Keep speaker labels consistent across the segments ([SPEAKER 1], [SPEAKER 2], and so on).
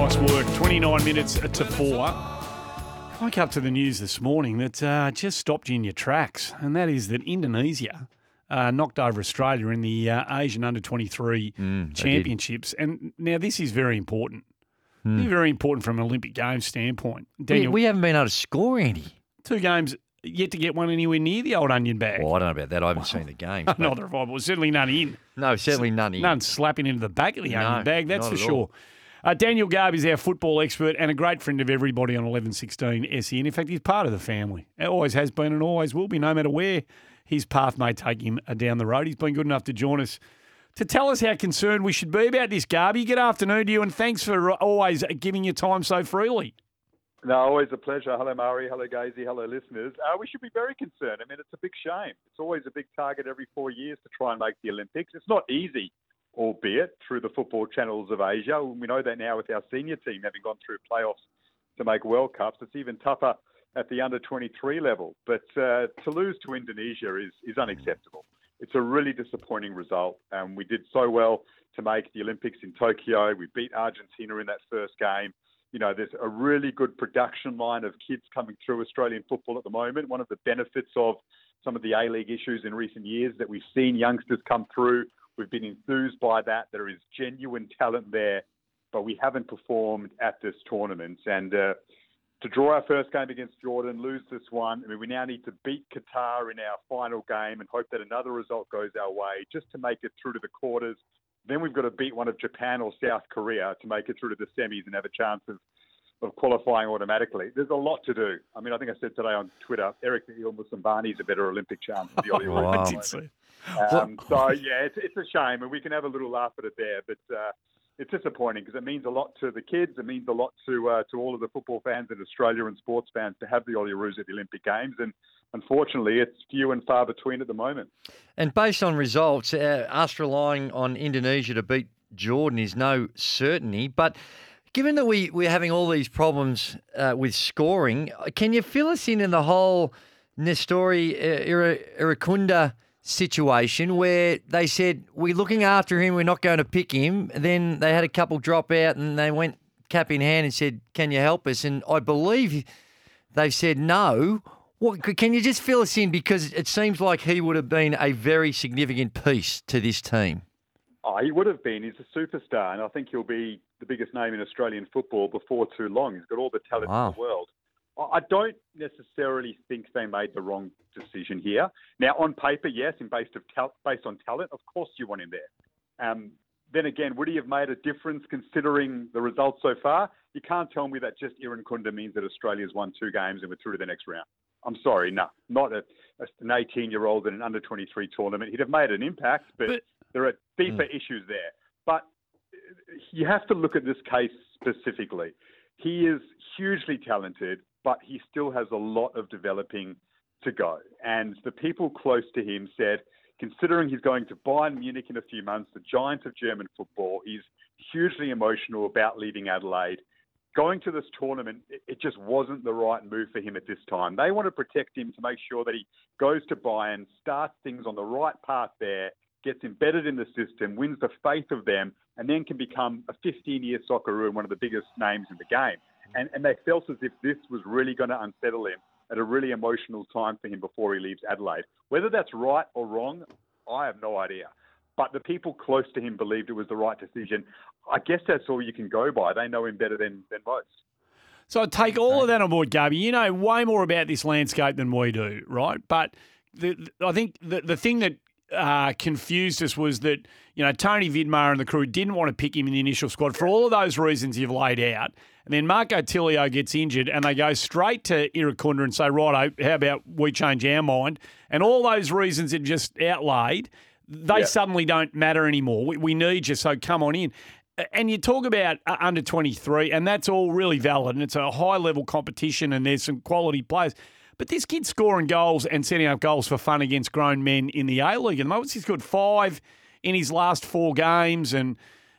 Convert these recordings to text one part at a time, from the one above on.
[SPEAKER 1] last work, 29 minutes to 4. I woke up to the news this morning that just stopped you in your tracks, and that is that Indonesia knocked over Australia in the Asian Under-23 Championships. And now this is very important. Very important from an Olympic Games standpoint. Daniel,
[SPEAKER 2] We haven't been able to score any.
[SPEAKER 1] 2 games, yet to get one anywhere near the old onion bag.
[SPEAKER 2] Well, I don't know about that. I haven't seen the games. but-
[SPEAKER 1] Not that well, certainly none in.
[SPEAKER 2] No, certainly none in.
[SPEAKER 1] None slapping into the back of the onion bag, that's
[SPEAKER 2] not
[SPEAKER 1] for
[SPEAKER 2] at
[SPEAKER 1] sure.
[SPEAKER 2] all.
[SPEAKER 1] Daniel Garb is our football expert and a great friend of everybody on 1116 SEN. In fact, he's part of the family. It always has been and always will be, no matter where his path may take him down the road. He's been good enough to join us to tell us how concerned we should be about this, Garby. Good afternoon to you, and thanks for always giving your time so freely.
[SPEAKER 3] No, always a pleasure. Hello, Murray. Hello, Gazy. Hello, listeners. We should be very concerned. I mean, it's a big shame. It's always a big target every 4 years to try and make the Olympics. It's not easy, albeit through the football channels of Asia. We know that now with our senior team having gone through playoffs to make World Cups. It's even tougher at the under-23 level. But to lose to Indonesia is unacceptable. It's a really disappointing result. We did so well to make the Olympics in Tokyo. We beat Argentina in that first game. You know, there's a really good production line of kids coming through Australian football at the moment. One of the benefits of some of the A-League issues in recent years that we've seen youngsters come through. We've been enthused by that. There is genuine talent there, but we haven't performed at this tournament. And to draw our first game against Jordan, lose this one, I mean, we now need to beat Qatar in our final game and hope that another result goes our way just to make it through to the quarters. Then we've got to beat one of Japan or South Korea to make it through to the semis and have a chance of qualifying automatically. There's a lot to do. I mean, I think I said today on Twitter, Eric Ilmusambani is a better Olympic chance than the Ollie Roos.
[SPEAKER 2] Wow.
[SPEAKER 1] I did see.
[SPEAKER 3] So, yeah, it's a shame, and we can have a little laugh at it there, but it's disappointing because it means a lot to the kids. It means a lot to all of the football fans in Australia and sports fans to have the Ollie Roos at the Olympic Games, and unfortunately, it's few and far between at the moment.
[SPEAKER 2] And based on results, us relying on Indonesia to beat Jordan is no certainty. But given that we're having all these problems with scoring, can you fill us in the whole Nestori Irakunda situation where they said, we're looking after him, we're not going to pick him. Then they had a couple drop out and they went cap in hand and said, can you help us? And I believe they've said no. Can you just fill us in? Because it seems like he would have been a very significant piece to this team.
[SPEAKER 3] Oh, he would have been. He's a superstar, and I think he'll be the biggest name in Australian football before too long. He's got all the talent in the world. I don't necessarily think they made the wrong decision here. Now, on paper, yes, and based on talent, of course you want him there. Then again, would he have made a difference considering the results so far? You can't tell me that just Irankunda means that Australia's won 2 games and we're through to the next round. I'm sorry, no, not an 18-year-old in an under-23 tournament. He'd have made an impact, but there are deeper issues there. But you have to look at this case specifically. He is hugely talented, but he still has a lot of developing to go. And the people close to him said, considering he's going to Bayern Munich in a few months, the giant of German football, he's hugely emotional about leaving Adelaide. Going to this tournament, it just wasn't the right move for him at this time. They want to protect him to make sure that he goes to Bayern, starts things on the right path there, gets embedded in the system, wins the faith of them, and then can become a 15-year Socceroo and one of the biggest names in the game. And they felt as if this was really going to unsettle him at a really emotional time for him before he leaves Adelaide. Whether that's right or wrong, I have no idea. But the people close to him believed it was the right decision. I guess that's all you can go by. They know him better than most.
[SPEAKER 1] So I take all of that on board, Garby. You know way more about this landscape than we do, right? But I think the thing that confused us was that, you know, Tony Vidmar and the crew didn't want to pick him in the initial squad for all of those reasons you've laid out. And then Marco Tilio gets injured and they go straight to Irakunda and say, righto, how about we change our mind? And all those reasons it just outlaid, they suddenly don't matter anymore. We need you, so come on in. And you talk about under 23, and that's all really valid, and it's a high-level competition, and there's some quality players. But this kid's scoring goals and setting up goals for fun against grown men in the A-League. And he's got 5 in his last 4 games, and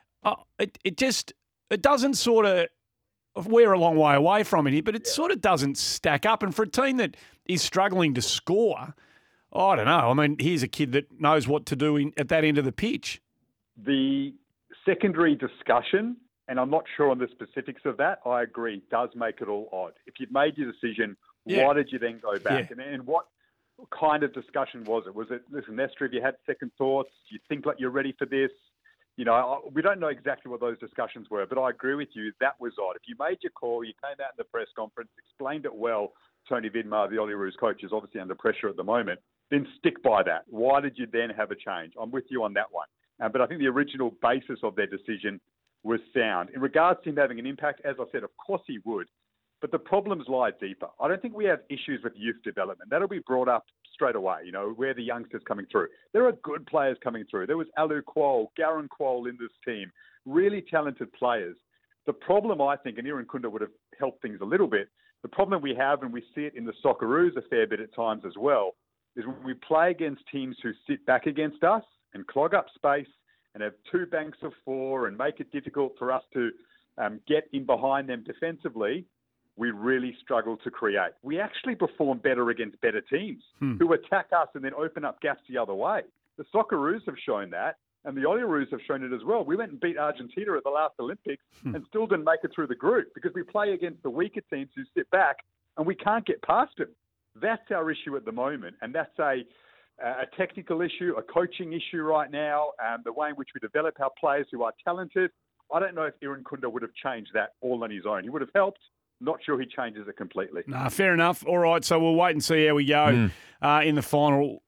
[SPEAKER 1] it doesn't sort of – we're a long way away from it here, but it sort of doesn't stack up. And for a team that is struggling to score, I don't know. I mean, here's a kid that knows what to do at that end of the pitch.
[SPEAKER 3] The secondary discussion And I'm not sure on the specifics of that. I agree, it does make it all odd. If you'd made your decision, why did you then go back?
[SPEAKER 1] Yeah.
[SPEAKER 3] And what kind of discussion was it? Was it, listen, Esther, have you had second thoughts? Do you think like you're ready for this? You know, we don't know exactly what those discussions were, but I agree with you. That was odd. If you made your call, you came out in the press conference, explained it well. Tony Vidmar, the Olyroos coach, is obviously under pressure at the moment. Then stick by that. Why did you then have a change? I'm with you on that one. But I think the original basis of their decision was sound. In regards to him having an impact, as I said, of course he would. But the problems lie deeper. I don't think we have issues with youth development. That'll be brought up straight away, you know, where the youngsters coming through. There are good players coming through. There was Alu Kuol, Garen Kuol in this team, really talented players. The problem, I think, and Iran Kunda would have helped things a little bit, the problem we have, and we see it in the Socceroos a fair bit at times as well, is when we play against teams who sit back against us and clog up space and have two banks of four and make it difficult for us to get in behind them defensively, we really struggle to create. We actually perform better against better teams who attack us and then open up gaps the other way. The Socceroos have shown that, and the Olyroos have shown it as well. We went and beat Argentina at the last Olympics and still didn't make it through the group because we play against the weaker teams who sit back and we can't get past them. That's our issue at the moment, and that's a technical issue, a coaching issue right now, the way in which we develop our players who are talented. I don't know if Iran Kunda would have changed that all on his own. He would have helped. Not sure he changes it completely.
[SPEAKER 1] Nah, fair enough. All right, so we'll wait and see how we go in the final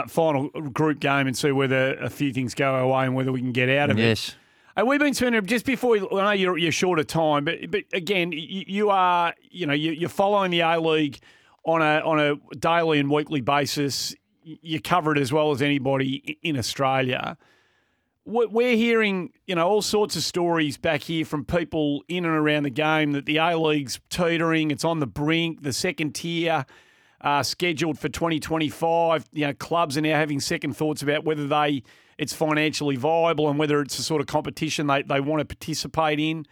[SPEAKER 1] group game and see whether a few things go our way and whether we can get out of it.
[SPEAKER 2] Yes.
[SPEAKER 1] We've been spending just before. I know you're short of time, but again, you are you're following the A League on a daily and weekly basis. You cover it as well as anybody in Australia. We're hearing, all sorts of stories back here from people in and around the game that the A-League's teetering, it's on the brink, the second tier scheduled for 2025. Clubs are now having second thoughts about whether it's financially viable and whether it's a sort of competition they want to participate in.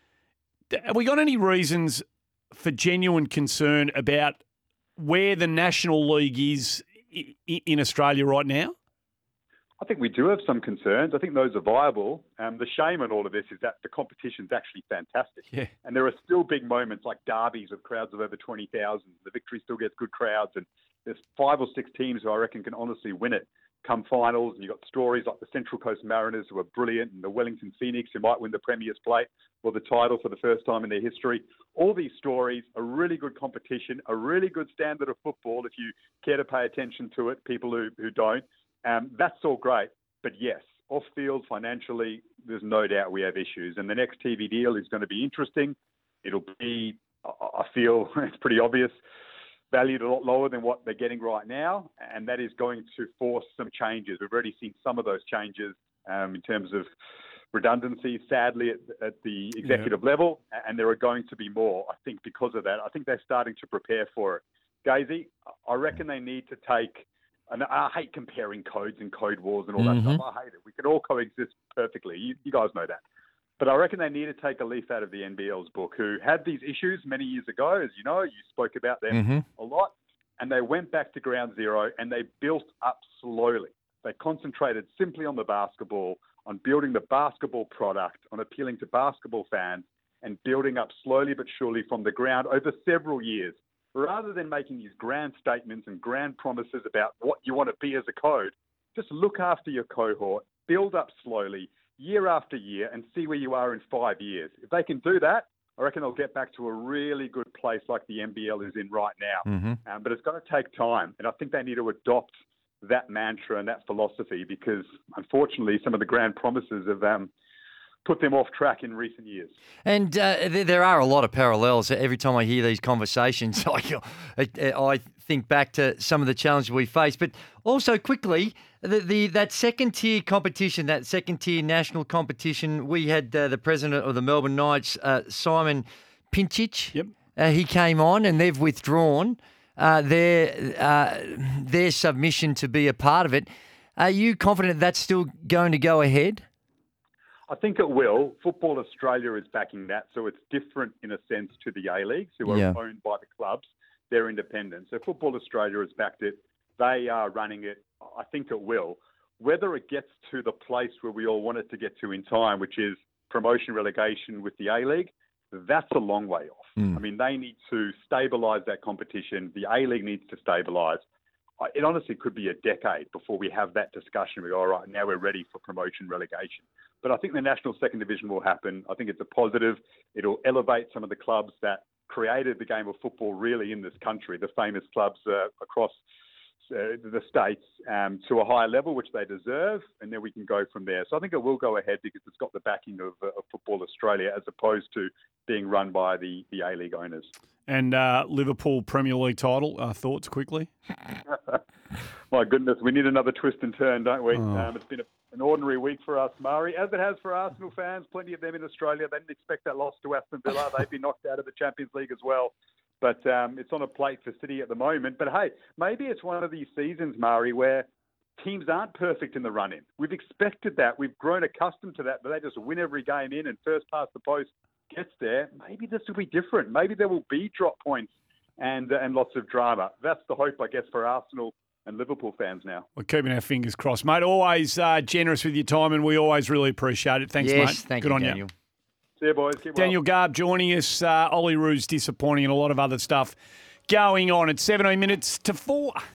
[SPEAKER 1] Have we got any reasons for genuine concern about where the National League is in Australia right now?
[SPEAKER 3] I think we do have some concerns. I think those are viable. The shame in all of this is that the competition's actually fantastic.
[SPEAKER 1] Yeah.
[SPEAKER 3] And there are still big moments like derbies with crowds of over 20,000. The Victory still gets good crowds. And there's 5 or 6 teams who I reckon can honestly win it come finals. And you've got stories like the Central Coast Mariners who are brilliant and the Wellington Phoenix who might win the Premier's Plate or the title for the first time in their history. All these stories, a really good competition, a really good standard of football if you care to pay attention to it, people who don't. That's all great. But yes, off-field, financially, there's no doubt we have issues. And the next TV deal is going to be interesting. It'll be, I feel, it's pretty obvious, valued a lot lower than what they're getting right now. And that is going to force some changes. We've already seen some of those changes in terms of redundancy, sadly, at the executive level. And there are going to be more, I think, because of that. I think they're starting to prepare for it. Gazy, I reckon they need to take... And I hate comparing codes and code wars and all that stuff. I hate it. We can all coexist perfectly. You guys know that. But I reckon they need to take a leaf out of the NBL's book, who had these issues many years ago. As you know, you spoke about them a lot. And they went back to ground zero and they built up slowly. They concentrated simply on the basketball, on building the basketball product, on appealing to basketball fans, and building up slowly but surely from the ground over several years. Rather than making these grand statements and grand promises about what you want to be as a code, just look after your cohort, build up slowly, year after year, and see where you are in 5 years. If they can do that, I reckon they'll get back to a really good place like the NBL is in right now. But it's going to take time, and I think they need to adopt that mantra and that philosophy because, unfortunately, some of the grand promises have put them off track in recent years.
[SPEAKER 2] And there are a lot of parallels. Every time I hear these conversations, I think back to some of the challenges we face. But also quickly, that second-tier competition, that second-tier national competition, we had the president of the Melbourne Knights, Simon Pincic.
[SPEAKER 1] Yep.
[SPEAKER 2] He came on and they've withdrawn their submission to be a part of it. Are you confident that's still going to go ahead?
[SPEAKER 3] I think it will. Football Australia is backing that, so it's different in a sense to the A-Leagues, who are owned by the clubs. They're independent. So Football Australia has backed it. They are running it. I think it will. Whether it gets to the place where we all want it to get to in time, which is promotion relegation with the A-League, that's a long way off. I mean, they need to stabilise that competition. The A-League needs to stabilise. It honestly could be a decade before we have that discussion. We go, all right, now we're ready for promotion relegation. But I think the National Second Division will happen. I think it's a positive. It'll elevate some of the clubs that created the game of football really in this country, the famous clubs across the states, to a higher level, which they deserve, and then we can go from there. So I think it will go ahead because it's got the backing of Football Australia as opposed to being run by the A-League owners.
[SPEAKER 1] And Liverpool Premier League title, thoughts quickly?
[SPEAKER 3] My goodness, we need another twist and turn, don't we? It's been an ordinary week for us, Murray, as it has for Arsenal fans, plenty of them in Australia. They didn't expect that loss to Aston Villa. They've been knocked out of the Champions League as well. But it's on a plate for City at the moment. But, hey, maybe it's one of these seasons, Murray, where teams aren't perfect in the run-in. We've expected that. We've grown accustomed to that, but they just win every game in and first past the post gets there. Maybe this will be different. Maybe there will be drop points and lots of drama. That's the hope, I guess, for Arsenal and Liverpool fans now.
[SPEAKER 1] We're keeping our fingers crossed, mate. Always generous with your time, and we always really appreciate it. Thanks, mate.
[SPEAKER 2] Thank
[SPEAKER 1] Good
[SPEAKER 2] you,
[SPEAKER 1] on
[SPEAKER 2] Daniel.
[SPEAKER 1] you.
[SPEAKER 3] See you, boys. Keep
[SPEAKER 1] Daniel Garb joining us. Ollie Roo's disappointing and a lot of other stuff going on at 17 minutes to 4.